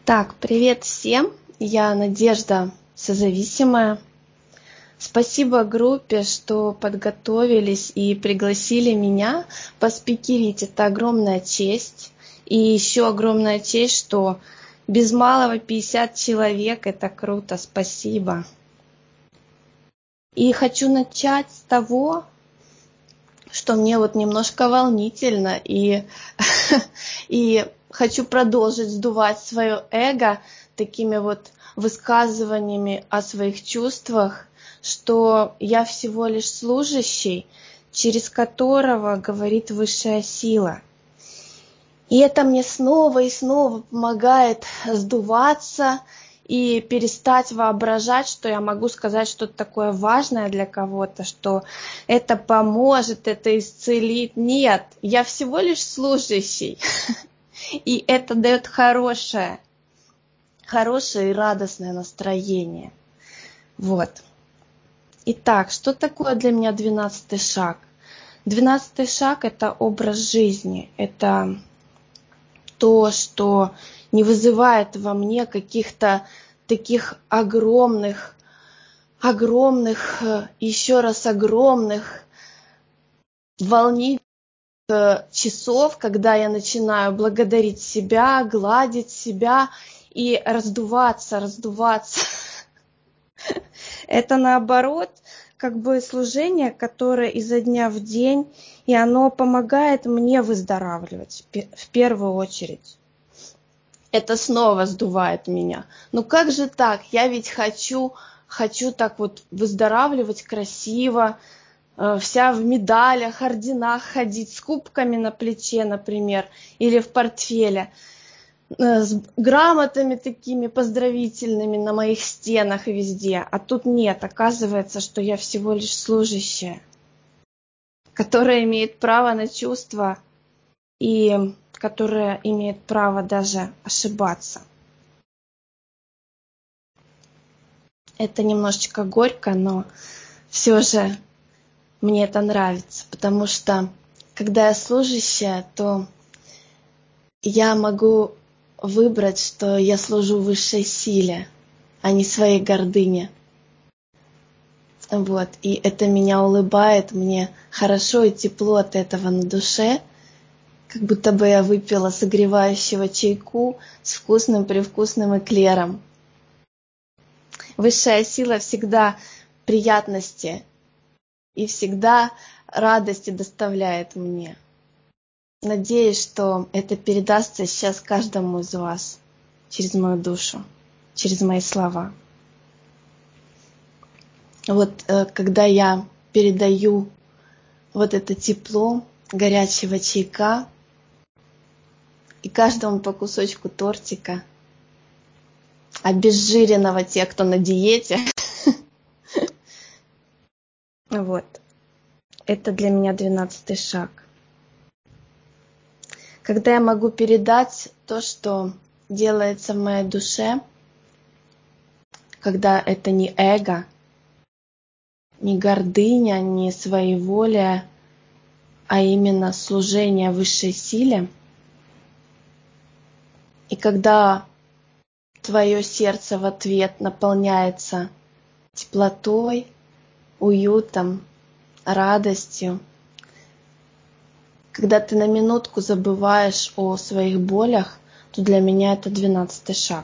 Так, привет всем. Я Надежда Созависимая. Спасибо группе, что подготовились и пригласили меня поспикерить. Это огромная честь. И еще огромная честь, что без малого 50 человек. Это круто. Спасибо. И хочу начать с того, что мне вот немножко волнительно. И хочу продолжить сдувать свое эго такими вот высказываниями о своих чувствах, что я всего лишь служащий, через которого говорит высшая сила. И это мне снова и снова помогает сдуваться и перестать воображать, что я могу сказать что-то такое важное для кого-то, что это поможет, это исцелит. Нет, я всего лишь служащий. И это дает хорошее и радостное настроение. Вот. Итак, что такое для меня 12-й шаг? 12-й шаг – это образ жизни. Это то, что не вызывает во мне каких-то таких огромных, еще раз огромных волнительных часов, когда я начинаю благодарить себя, гладить себя и раздуваться. Это наоборот, как бы служение, которое изо дня в день, и оно помогает мне выздоравливать в первую очередь. Это снова сдувает меня. Ну как же так? Я ведь хочу так вот выздоравливать красиво, вся в медалях, орденах ходить, с кубками на плече, например, или в портфеле, с грамотами такими поздравительными на моих стенах и везде. А тут нет, оказывается, что я всего лишь служащая, которая имеет право на чувства и которая имеет право даже ошибаться. Это немножечко горько, но все же мне это нравится, потому что когда я служащая, то я могу выбрать, что я служу высшей силе, а не своей гордыне. Вот. И это меня улыбает, мне хорошо и тепло от этого на душе, как будто бы я выпила согревающего чайку с вкусным-привкусным эклером. Высшая сила всегда приятности и всегда радости доставляет мне. Надеюсь, что это передастся сейчас каждому из вас через мою душу, через мои слова. Вот когда я передаю вот это тепло горячего чайка и каждому по кусочку тортика, обезжиренного те, кто на диете, вот, это для меня 12-й шаг. Когда я могу передать то, что делается в моей душе, когда это не эго, не гордыня, не своеволие, а именно служение высшей силе. И когда твое сердце в ответ наполняется теплотой, уютом, радостью, когда ты на минутку забываешь о своих болях, то для меня это 12-й шаг.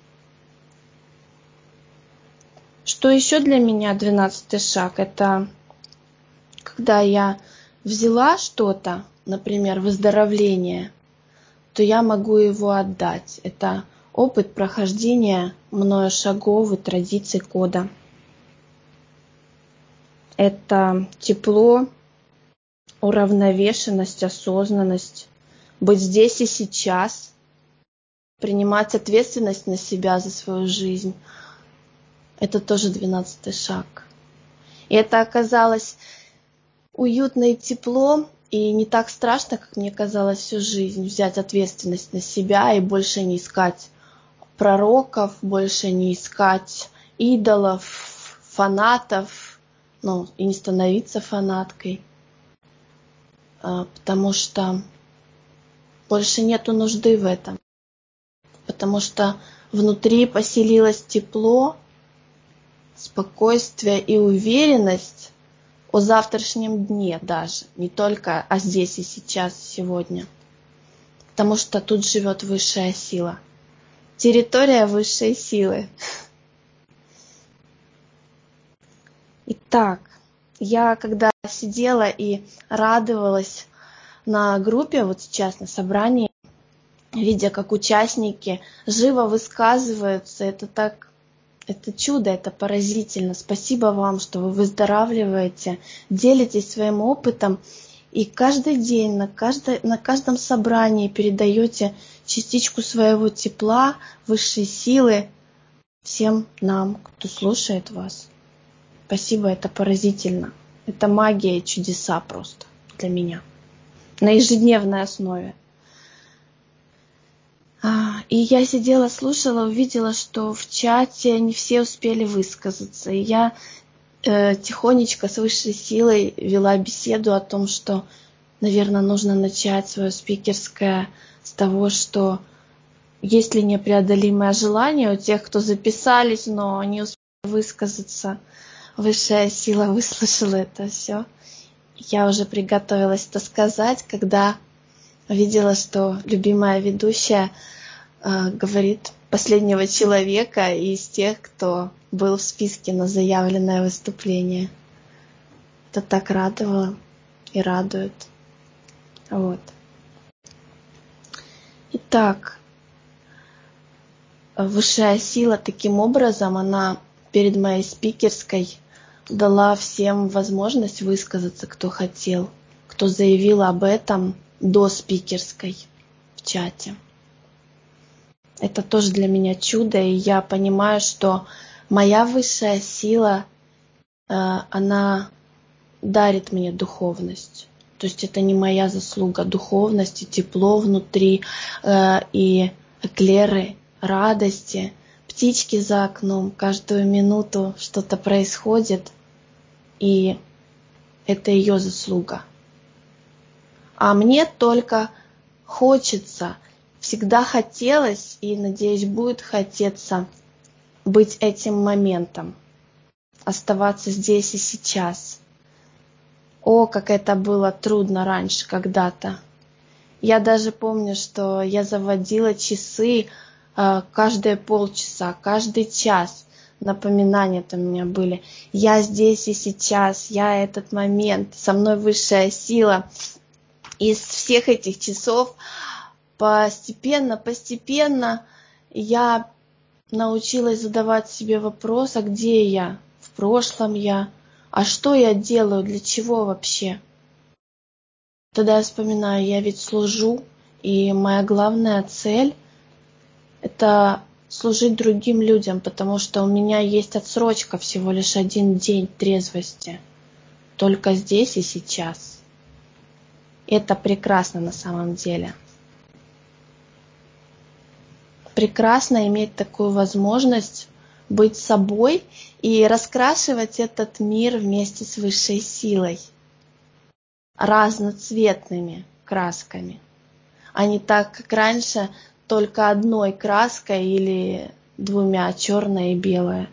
Что еще для меня 12-й шаг? Это когда я взяла что-то, например, выздоровление, то я могу его отдать. Это опыт прохождения мною шагов и традиций кода. Это тепло, уравновешенность, осознанность, быть здесь и сейчас, принимать ответственность на себя за свою жизнь. Это тоже 12-й шаг. И это оказалось уютно и тепло, и не так страшно, как мне казалось всю жизнь, взять ответственность на себя и больше не искать пророков, больше не искать идолов, фанатов, и не становиться фанаткой, потому что больше нету нужды в этом. потому что внутри поселилось тепло, спокойствие и уверенность о завтрашнем дне даже, не только о здесь и сейчас, сегодня. Потому что тут живет высшая сила. Территория высшей силы. Итак, я когда сидела и радовалась на группе, вот сейчас на собрании, видя, как участники живо высказываются, это чудо, это поразительно. Спасибо вам, что вы выздоравливаете, делитесь своим опытом и каждый день, на каждом собрании передаете частичку своего тепла, высшей силы всем нам, кто слушает вас. Спасибо, это поразительно. Это магия и чудеса просто для меня. На ежедневной основе. И я сидела, слушала, увидела, что в чате не все успели высказаться. И я тихонечко с высшей силой вела беседу о том, что, наверное, нужно начать свое спикерское с того, что есть ли непреодолимое желание у тех, кто записались, но не успели высказаться. Высшая сила выслушала это все. Я уже приготовилась это сказать, когда видела, что любимая ведущая говорит последнего человека из тех, кто был в списке на заявленное выступление. Это так радовало и радует. Вот. Итак, высшая сила таким образом, она перед моей спикерской дала всем возможность высказаться, кто хотел, кто заявил об этом до спикерской в чате. Это тоже для меня чудо, и я понимаю, что моя высшая сила, она дарит мне духовность. То есть это не моя заслуга, духовность и тепло внутри, и эклеры радости, птички за окном, каждую минуту что-то происходит, и это ее заслуга. А мне только хочется, всегда хотелось, и, надеюсь, будет хотеться быть этим моментом, оставаться здесь и сейчас. О, как это было трудно раньше когда-то. Я даже помню, что я заводила часы каждые полчаса, каждый час. Напоминания там у меня были. Я здесь и сейчас, я этот момент, со мной высшая сила. Из всех этих часов постепенно я научилась задавать себе вопрос, а где я? В прошлом я? А что я делаю? Для чего вообще? Тогда я вспоминаю, я ведь служу, и моя главная цель – это служить другим людям, потому что у меня есть отсрочка, всего лишь 1 день трезвости. Только здесь и сейчас. Это прекрасно на самом деле. Прекрасно иметь такую возможность быть собой и раскрашивать этот мир вместе с высшей силой. Разноцветными красками. А не так, как раньше, только одной краской или 2, черная и белая.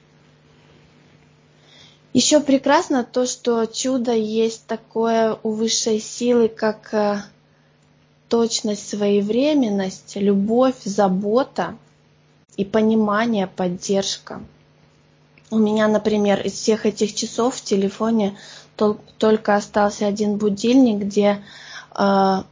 Еще прекрасно то, что чудо есть такое у высшей силы, как точность, своевременность, любовь, забота и понимание, поддержка. У меня, например, из всех этих часов в телефоне только остался 1 будильник, где на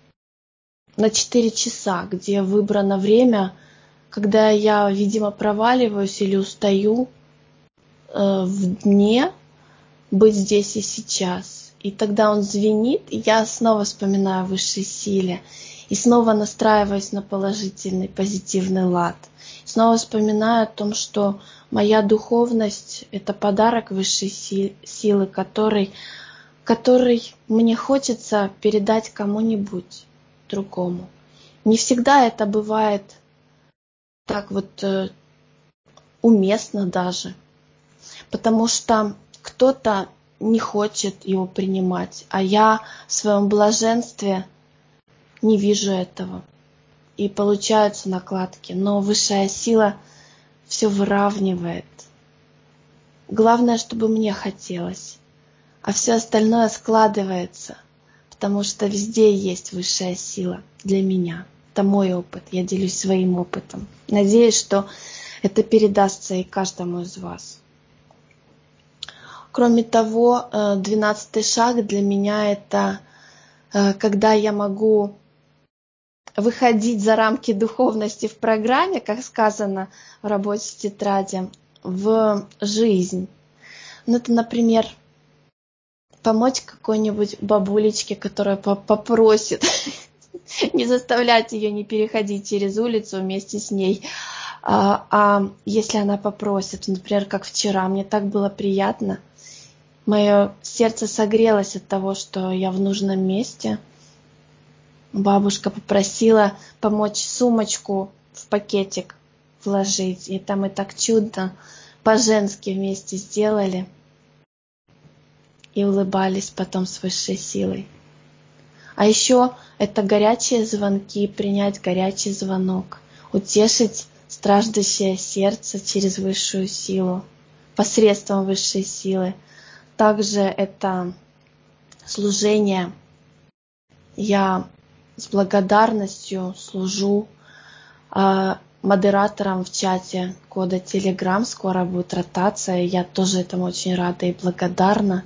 4 часа, где выбрано время, когда я, видимо, проваливаюсь или устаю в дне быть здесь и сейчас. И тогда он звенит, и я снова вспоминаю о высшей силе, и снова настраиваюсь на положительный, позитивный лад. Снова вспоминаю о том, что моя духовность – это подарок высшей силы, который мне хочется передать кому-нибудь другому. Не всегда это бывает так вот уместно даже, потому что кто-то не хочет его принимать, а я в своем блаженстве не вижу этого. и получаются накладки, но высшая сила все выравнивает. Главное, чтобы мне хотелось, а все остальное складывается, потому что везде есть высшая сила для меня. Это мой опыт, я делюсь своим опытом. Надеюсь, что это передастся и каждому из вас. Кроме того, 12-й шаг для меня это когда я могу выходить за рамки духовности в программе, как сказано в работе с тетради, в жизнь. Ну, это, например, помочь какой-нибудь бабулечке, которая попросит, не заставлять ее не переходить через улицу вместе с ней. А если она попросит, например, как вчера, мне так было приятно, мое сердце согрелось от того, что я в нужном месте. Бабушка попросила помочь сумочку в пакетик вложить, и там и так чудно по-женски вместе сделали и улыбались потом с высшей силой. А еще это горячие звонки, принять горячий звонок, утешить страждущее сердце через высшую силу, посредством высшей силы. Также это служение. Я с благодарностью служу модератором в чате кода Telegram. Скоро будет ротация, и я тоже этому очень рада и благодарна.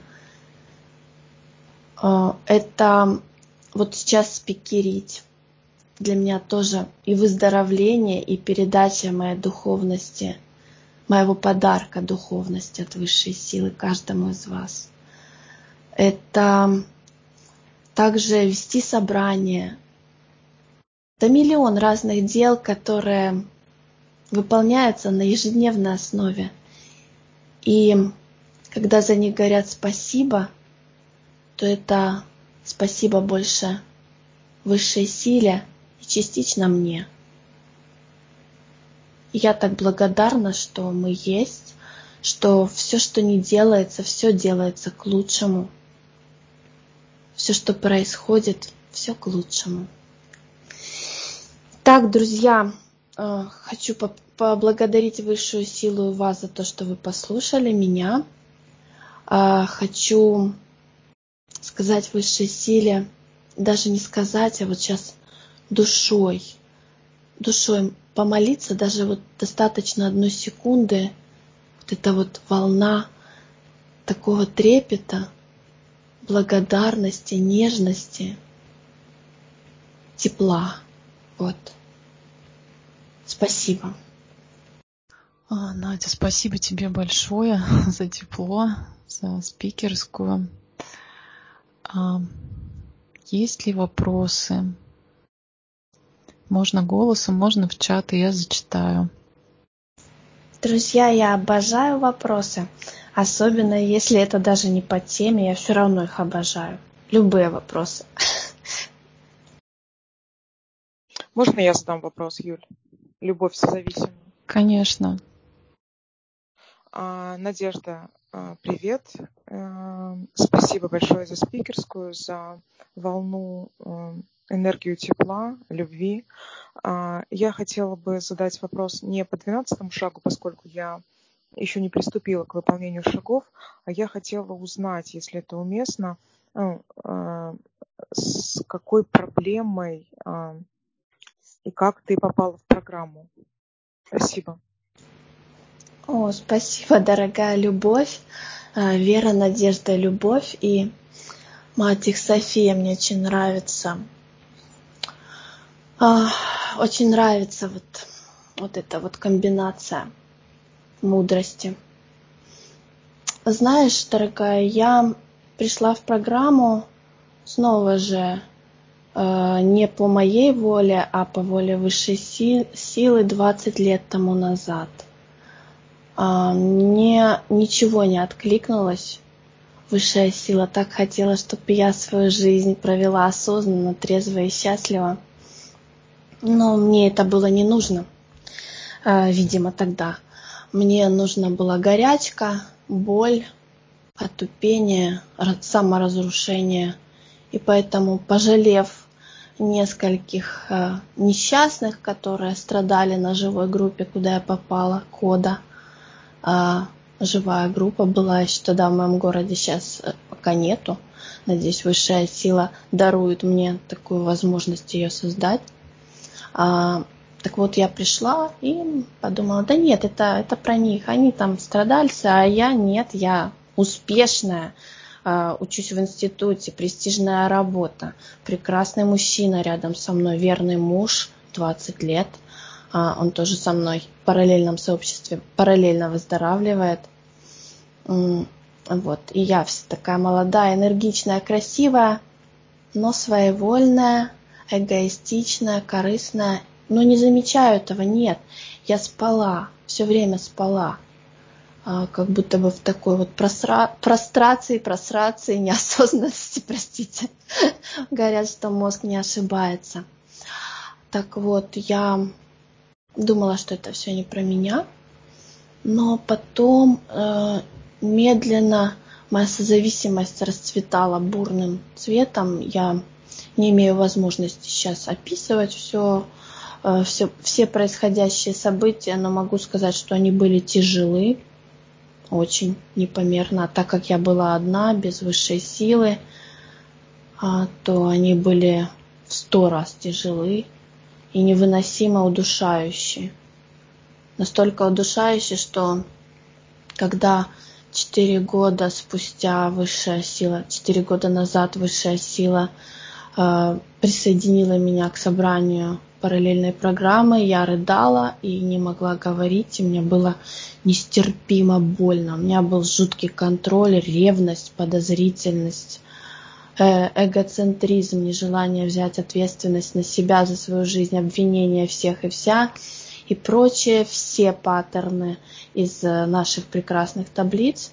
Это вот сейчас спикерить для меня тоже и выздоровление, и передача моей духовности, моего подарка духовности от высшей силы каждому из вас. Это также вести собрание. Это миллион разных дел, которые выполняются на ежедневной основе. И когда за них говорят спасибо, то это спасибо больше высшей силе и частично мне. И я так благодарна, что мы есть, что все, что не делается, все делается к лучшему. Все, что происходит, все к лучшему. Так, друзья, хочу поблагодарить высшую силу и вас за то, что вы послушали меня. Хочу сказать высшей силе, даже не сказать, а вот сейчас душой помолиться, даже вот достаточно 1 секунды, вот эта вот волна такого трепета, благодарности, нежности, тепла. Вот. Спасибо. Надя, спасибо тебе большое за тепло, за спикерскую. Есть ли вопросы? Можно голосом, можно в чат, и я зачитаю. Друзья, я обожаю вопросы, особенно если это даже не по теме, я все равно их обожаю. Любые вопросы. Можно я задам вопрос, Юль? Любовь созависимая. Конечно. Надежда, привет. Спасибо большое за спикерскую, за волну, энергию тепла, любви. Я хотела бы задать вопрос не по 12-му шагу, поскольку я еще не приступила к выполнению шагов, а я хотела узнать, если это уместно, с какой проблемой и как ты попала в программу. Спасибо. Спасибо, дорогая любовь. Вера, надежда, любовь. И мать их София мне очень нравится. Очень нравится вот эта вот комбинация мудрости. Знаешь, дорогая, я пришла в программу снова же не по моей воле, а по воле высшей силы 20 лет тому назад. Мне ничего не откликнулось. Высшая сила так хотела, чтобы я свою жизнь провела осознанно, трезво и счастливо. Но мне это было не нужно, видимо, тогда. Мне нужна была горячка, боль, отупение, саморазрушение. И поэтому, пожалев нескольких несчастных, которые страдали на живой группе, куда я попала, кода. Живая группа была еще тогда в моем городе, сейчас пока нету. Надеюсь, высшая сила дарует мне такую возможность ее создать. Так вот, я пришла и подумала, да нет, это про них, они там страдальцы, а я нет, я успешная, учусь в институте, престижная работа, прекрасный мужчина рядом со мной, верный муж, 20 лет, он тоже со мной в параллельном сообществе, параллельно выздоравливает. Вот. И я вся такая молодая, энергичная, красивая, но своевольная, эгоистичная, корыстная. Но не замечаю этого, нет. Я спала, все время спала. Как будто бы в такой вот прострации, неосознанности, простите. Говорят, что мозг не ошибается. Так вот, я думала, что это все не про меня. Но потом медленно моя созависимость расцветала бурным цветом. Я не имею возможности сейчас описывать все происходящие события, но могу сказать, что они были тяжелы, очень непомерно. А так как я была одна, без высшей силы, то они были в 100 раз тяжелы и невыносимо удушающие. Настолько удушающие, что когда 4 года спустя высшая сила, 4 года назад высшая сила присоединила меня к собранию параллельной программы, я рыдала и не могла говорить, и мне было нестерпимо больно. У меня был жуткий контроль, ревность, подозрительность, эгоцентризм, нежелание взять ответственность на себя за свою жизнь, обвинение всех и вся и прочие, все паттерны из наших прекрасных таблиц.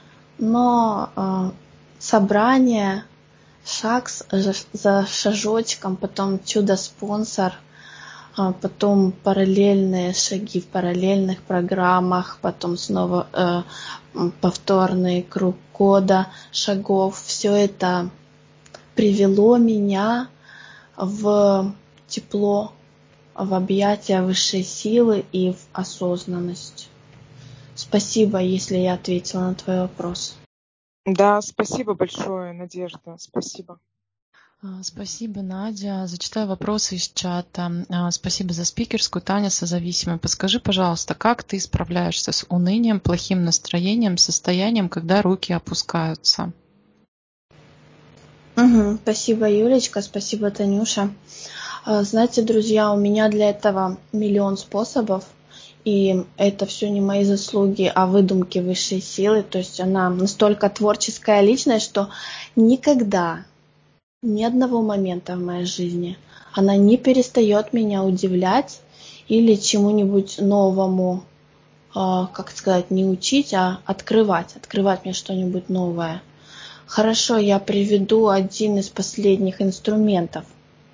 Но собрание, шаг за шажочком, потом чудо-спонсор, потом параллельные шаги в параллельных программах, потом снова повторный круг кода, шагов. Все это привело меня в тепло, в объятия высшей силы и в осознанность. Спасибо, если я ответила на твой вопрос. Да, спасибо большое, Надежда, спасибо. Спасибо, Надя. Зачитаю вопросы из чата. Спасибо за спикерскую. Таня созависимая. Подскажи, пожалуйста, как ты справляешься с унынием, плохим настроением, состоянием, когда руки опускаются? Спасибо, Юлечка, спасибо, Танюша. Знаете, друзья, у меня для этого миллион способов, и это все не мои заслуги, а выдумки высшей силы. То есть она настолько творческая личность, что никогда, ни одного момента в моей жизни она не перестает меня удивлять или чему-нибудь новому, как сказать, не учить, а открывать мне что-нибудь новое. Хорошо, я приведу один из последних инструментов.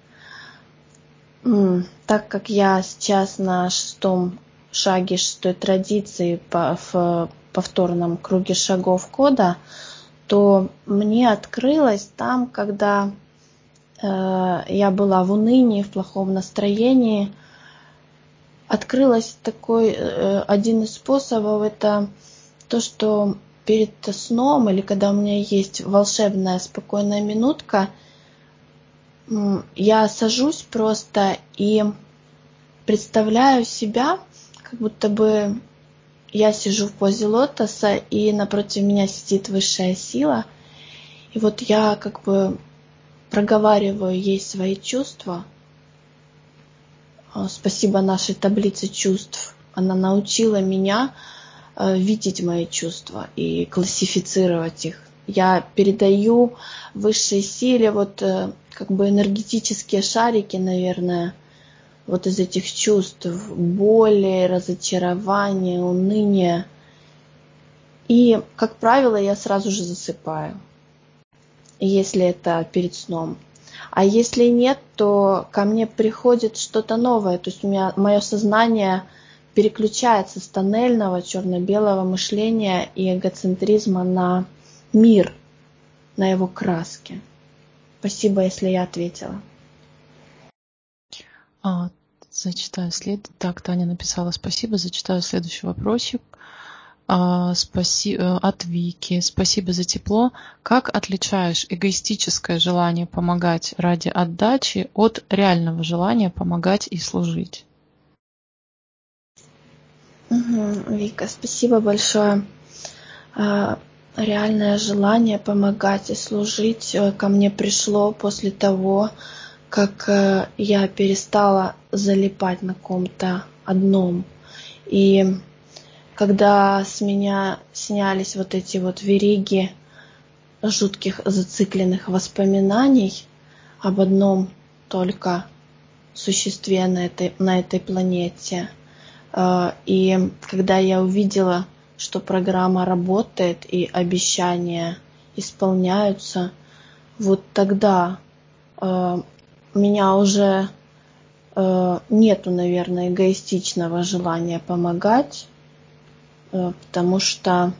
Так как я сейчас на 6-м шаге 6-й традиции в повторном круге шагов кода, то мне открылось там, когда я была в унынии, в плохом настроении, открылось такой один из способов, это то, что перед сном или когда у меня есть волшебная спокойная минутка, я сажусь просто и представляю себя, как будто бы я сижу в позе лотоса, и напротив меня сидит высшая сила. И вот я как бы проговариваю ей свои чувства. Спасибо нашей таблице чувств. Она научила меня видеть мои чувства и классифицировать их. Я передаю высшей силе вот как бы энергетические шарики, наверное, вот из этих чувств: боли, разочарования, уныния. И, как правило, я сразу же засыпаю, если это перед сном. А если нет, то ко мне приходит что-то новое. То есть у меня мое сознание переключается с тоннельного черно-белого мышления и эгоцентризма на мир, на его краски. Спасибо, если я ответила. А, Зачитаю Так, Таня написала спасибо. Зачитаю следующий вопросик. От Вики. Спасибо за тепло. Как отличаешь эгоистическое желание помогать ради отдачи от реального желания помогать и служить? Вика, спасибо большое. Реальное желание помогать и служить ко мне пришло после того, как я перестала залипать на ком-то одном. И когда с меня снялись вот эти вот вериги жутких зацикленных воспоминаний об одном только существе на этой планете, и когда я увидела, что программа работает и обещания исполняются, вот тогда у меня уже нету, наверное, эгоистичного желания помогать, потому что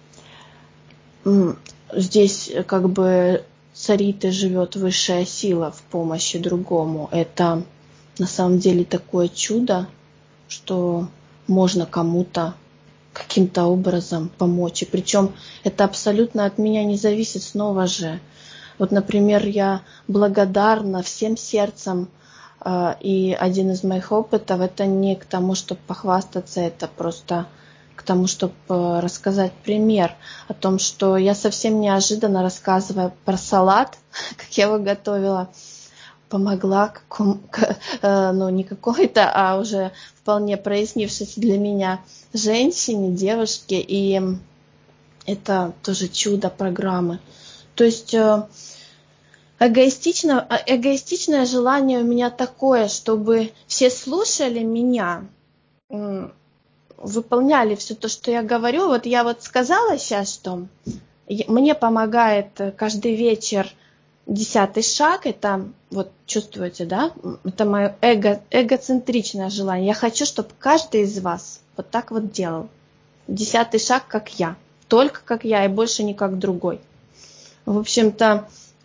здесь как бы царит и живет высшая сила в помощи другому. Это на самом деле такое чудо, что можно кому-то каким-то образом помочь. И причем это абсолютно от меня не зависит снова же. Вот, например, я благодарна всем сердцем, и один из моих опытов — это не к тому, чтобы похвастаться, это просто к тому, чтобы рассказать пример о том, что я совсем неожиданно, рассказывая про салат, как я его готовила, помогла не какой-то, а уже вполне прояснившейся для меня женщине, девушке, и это тоже чудо программы. То есть эгоистичное желание у меня такое, чтобы все слушали меня, выполняли все то, что я говорю. Вот я вот сказала сейчас, что мне помогает каждый вечер 10-й шаг. Это, вот чувствуете, да? Это мое эгоцентричное желание. Я хочу, чтобы каждый из вас вот так вот делал. 10-й шаг, как я. Только как я и больше никак другой. В общем-то,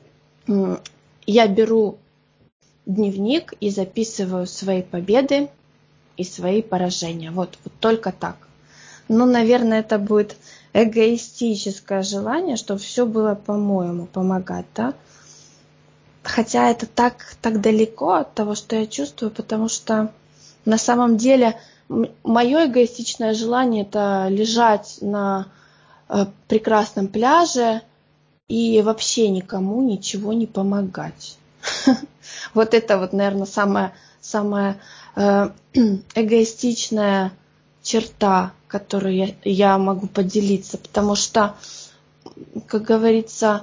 я беру дневник и записываю свои победы и свои поражения. Вот только так. Ну, наверное, это будет эгоистическое желание, чтобы все было по-моему, помогать, да? Хотя это так далеко от того, что я чувствую, потому что на самом деле мое эгоистичное желание — это лежать на прекрасном пляже и вообще никому ничего не помогать. Вот это вот, наверное, самая эгоистичная черта, которую я могу поделиться, потому что, как говорится,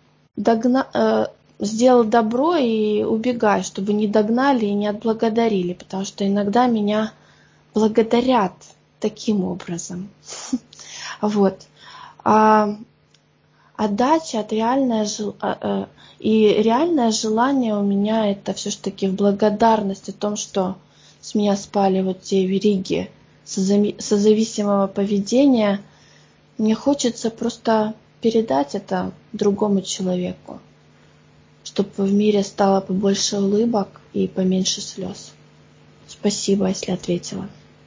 сделал добро и убегай, чтобы не догнали и не отблагодарили, потому что иногда меня благодарят таким образом. Вот. Отдача от реальное желание у меня — это все-таки в благодарность о том, что с меня спали вот те вериги созависимого поведения. Мне хочется просто передать это другому человеку, чтобы в мире стало побольше улыбок и поменьше слез. Спасибо, если ответила.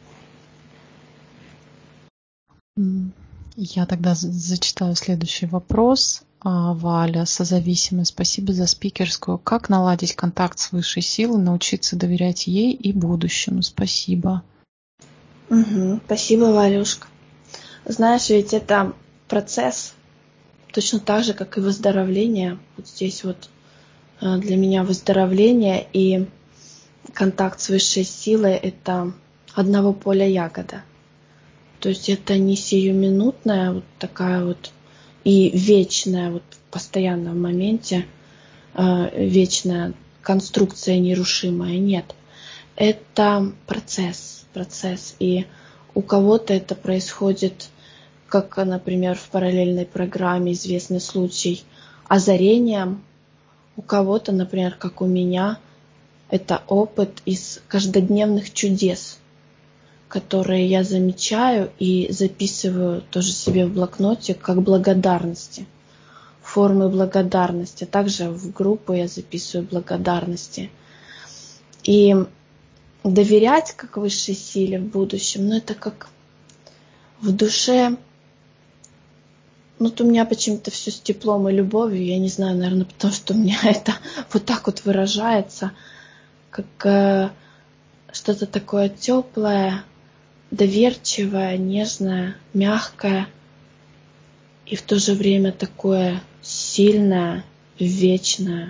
Я тогда зачитаю следующий вопрос. Валя, созависимая, спасибо за спикерскую. Как наладить контакт с высшей силой, научиться доверять ей и будущему? Спасибо. Спасибо, Валюшка. Знаешь, ведь это процесс точно так же, как и выздоровление. Вот здесь вот для меня выздоровление и контакт с высшей силой — это одного поля ягода. То есть это не сиюминутная вот такая вот и вечная, вот постоянно в моменте, вечная конструкция нерушимая. Нет. Это процесс. И у кого-то это происходит, как, например, в параллельной программе известный случай, озарением. У кого-то, например, как у меня, это опыт из каждодневных чудес, которые я замечаю и записываю тоже себе в блокнотик как благодарности, формы благодарности. Также в группу я записываю благодарности. И доверять как высшей силе в будущем, но это как в душе. Вот у меня почему-то все с теплом и любовью, я не знаю, наверное, потому что у меня это вот так вот выражается, как что-то такое теплое, доверчивое, нежное, мягкое и в то же время такое сильное, вечное,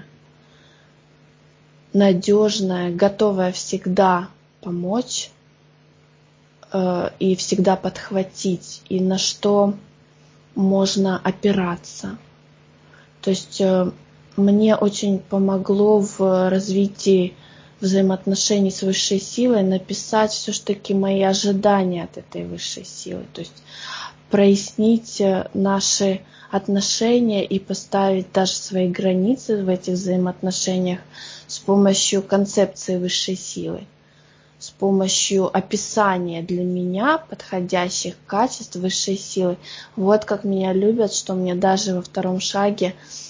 надежное, готовое всегда помочь и всегда подхватить, и на что можно опираться. То есть мне очень помогло в развитии взаимоотношений с высшей силой написать все-таки мои ожидания от этой высшей силы. То есть прояснить наши отношения и поставить даже свои границы в этих взаимоотношениях с помощью концепции высшей силы, с помощью описания для меня подходящих качеств высшей силы. Вот как меня любят, что мне даже во втором шаге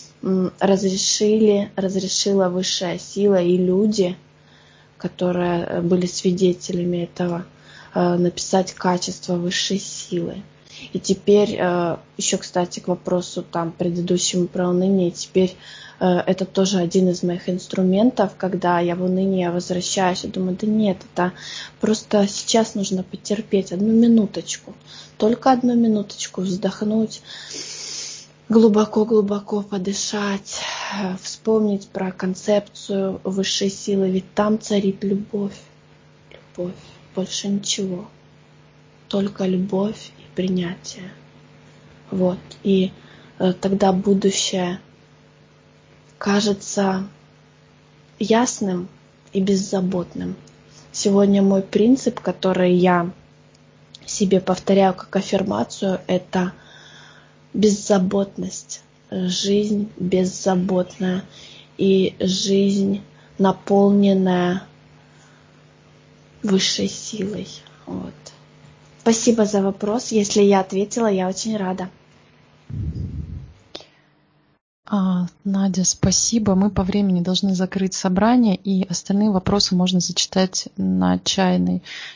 разрешила высшая сила и люди, которые были свидетелями этого, написать качество высшей силы. И теперь еще, кстати, к вопросу там предыдущему про уныние, теперь это тоже один из моих инструментов, когда я в уныние возвращаюсь и думаю, да нет, это просто сейчас нужно потерпеть одну минуточку, только одну минуточку вздохнуть, глубоко-глубоко подышать, вспомнить про концепцию высшей силы, ведь там царит любовь, больше ничего, только любовь и принятие. Вот, и тогда будущее кажется ясным и беззаботным. Сегодня мой принцип, который я себе повторяю как аффирмацию, это беззаботность. Жизнь беззаботная и жизнь, наполненная высшей силой. Вот. Спасибо за вопрос. Если я ответила, я очень рада. Надя, спасибо. Мы по времени должны закрыть собрание, и остальные вопросы можно зачитать на чайной.